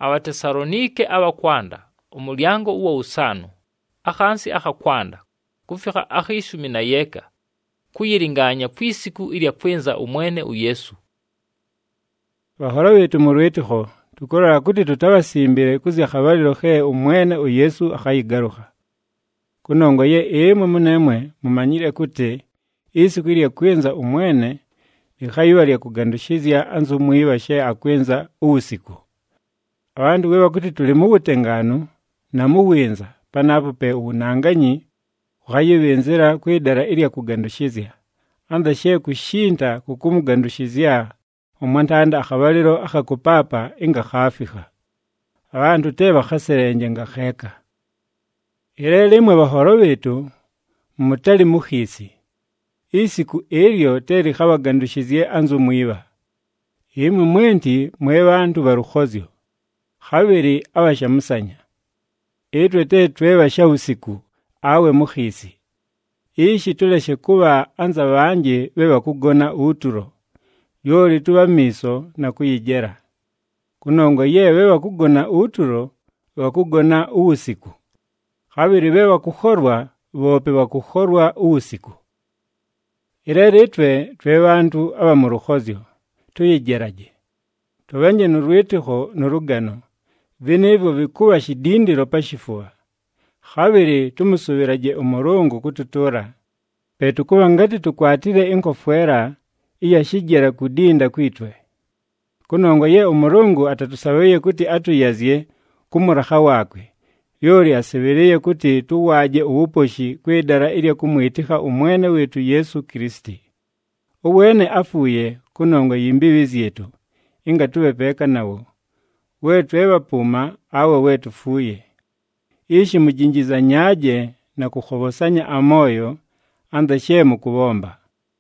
Abatesalonike abakwanda umulyango uwa usanu akhansi akhakwanda kufika akhisumi na yeka kuyiringanya kwisiku ilya kwenza umwene uyesu. Bahora betu murwetiho tukorera kuti tutabasimbire kuzya khabaliro khe umwene uyesu akhayigaruka. Kunongo ye emwe munemwe mumanyire kuti isiku ilya kwenza umwene likhayiwa lya kugandushizya anzu mwibashe akwenza usiku. Abandu weba kuti tuli mu butengano na muwinza panapo pe unanganyi ukhayibenzera kwidara ilya kugandushizya andashe kushinta kukumugandushizya umwantanda akhabaliro akhakupapa inga khafika. Abandu teba khaserenje nga kheka. Ilele imwe bahoro betu mutali mukhisi. Isiku elyo teri khabagandushizye anzu mwiba. Imwe mwenti mwe bantu barukhozyo. Khabiri abashamusanya. Etwe twebasha usiku awe mukhisi. Ishi tuleshe kuba anza banje beba kugona uturo. Yoli tuba miso na kuyigera. Kunongo ye beba kugona uturo bakugona usiku. Khabiri beba kukhorwa bope bakukhorwa usiku. Irere twe bantu abamurukhozyo tuyigeraje. Tubenje nurwetiho nurugano. Vinevyo vikuba shidindiro pashifuwa. Khabiri tumusubiraje umurongo kututora. Petukuba ngati tukwatire inkofwera iya shigera kudinda kwitwe. Kunongo ye umurongo atatusabeye kuti atuyazye kumuraha wakwe. Yori asebeleye kuti tuwaje ubuposhi kwedara ilya kumwitika umwene wetu Yesu Kristi. Uwene afuye kunongo yimbibi zyetu. Inga tuwepeka nawo. Wetu ebapuma awe wetu fuye. Ishi mujinjiza nyaje na kukhobosanya amoyo andashemu kubomba.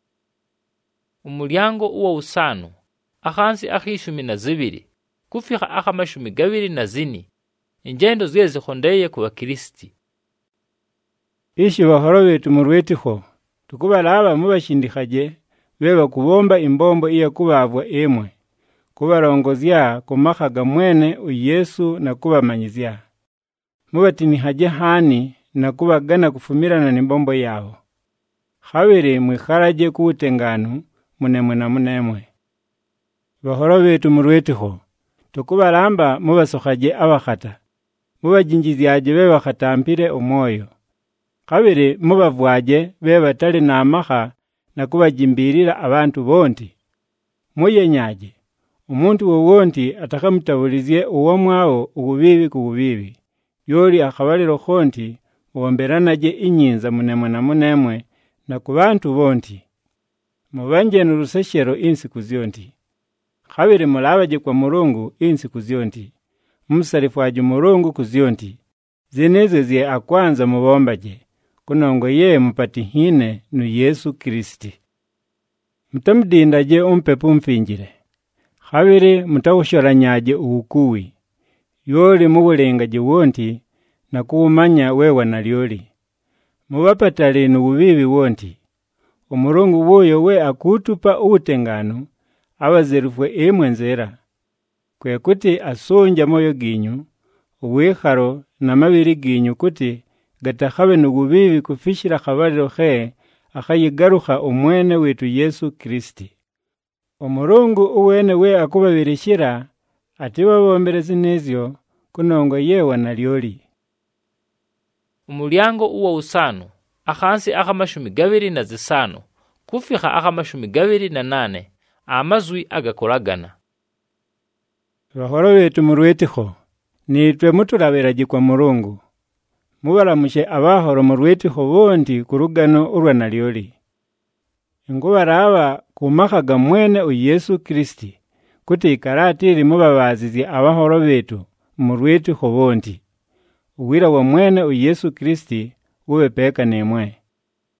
Umulyango uwa usanu akhansi akhishumi na zibiri kufika akhamashumi gabiri na zini injendo ziye zikhondeye kuwa Kristi. Ishi bahoro betu murwetiho tukubalaba mubashindikhaje beba kubomba imbombo iya kubabwa emwe. Kubarongozya kumakhaga mwene uyesu na kubamanyizya. Mubatinihaje hani na kubagana kufumirana nimbombo yao. Khabiri mwikharaje kuutengano munemwe na munemwe. Bahoro betu murwetiho tukubalamba mubasokhaje abakhata. Mubajinjizyaje beba khatampire umoyo. Khabiri mubavwaje beba tali na amakha na kubajimbirira abantu bonti. Muyenyaje. Umuntu wowonti atakamutawulizye uwo mwawo ububibi ku bubibi. Yoli akhabaliro khonti uwomberanaje inyinza munemwe na munemwe na ku bantu bonti. Mubanje nuruseshero insiku zyonti. Khabiri mulabaje kwa Mulungu insiku zyonti. Musarifwaje Mulungu kuzyonti. Zenezo zye akwanza mubombaje. Kunongo ye mupatihine nu Yesu Kristi. Mutamudindaje umpepu mfinjire. Khabiri mutawushoranyaje ubukuwi. Yoli mubulengaje wonti na kuumanya wewa na lyoli. Mubapatale nububibi wonti. Umulungu woyo we akutupa ubutengano abazerufwe emwe nzera. Kwe kuti asonja moyo ginyu, uwikharo na mabiri ginyu kuti gatakhabe nububibi kufishira khabaliro khe akhayigaruka umwene wetu Yesu Kristi. Umulungu uwene we akubabirishira ati babombereze nezyo kunongo yewa na lyoli. Umulyango uwa usanu akhansi akhamashumi gabiri na zisanu kufika akhamashumi gabiri na nane amazwi agakolagana. Bahoro betu murwetiho nitwe mutulabiraje kwa Mulungu. Mubalamushe abahoro murwetiho bondi kurugano urwa na lyoli. Ngubaraba kumakhaga mwene uyesu Kristi kuti ikaratiri mubabazizye abahoro betu murwetiho bondi. Uwira wa mwene uyesu Kristi ube peka nemwe.